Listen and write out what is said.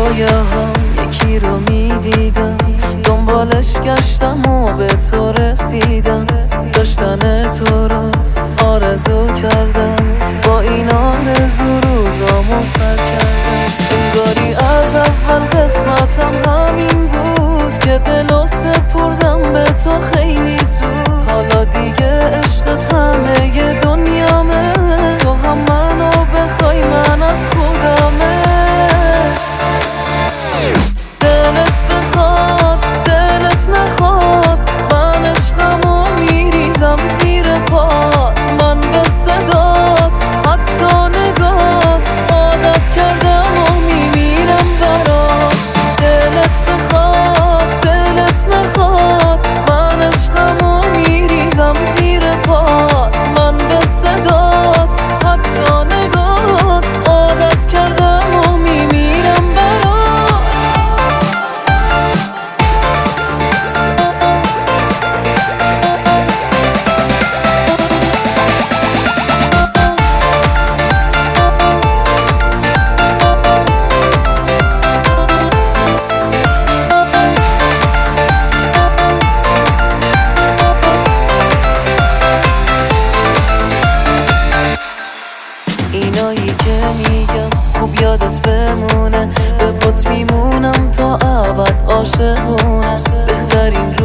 رویاها یکی رو میدیدم، دنبالش گشتم و به تو رسیدم. داشتن تو رو آرزو کردم، با این آرزو روزامو سر کردم. انگاری از اول قسمتم همین بود که دلو سپردم به تو خیلی زود. حالا دیگه عشقت همه دنیامه، تو هم منو بخوای من از خودمه. دلت بخواد دلت نخواد، من عشقمو میریزم زیر پات. من به صدات حتی نگات عادت کردم و میمیرم برات. دلت بخواد دلت نخواد، من عشقمو میریزم زیر پات. من به صدات حتی نگات عادت کردم و میمیرم برات. اینایی که میگم خوب یادت بمونه، به پات میمونم تا ابد عاشقونه. بهترین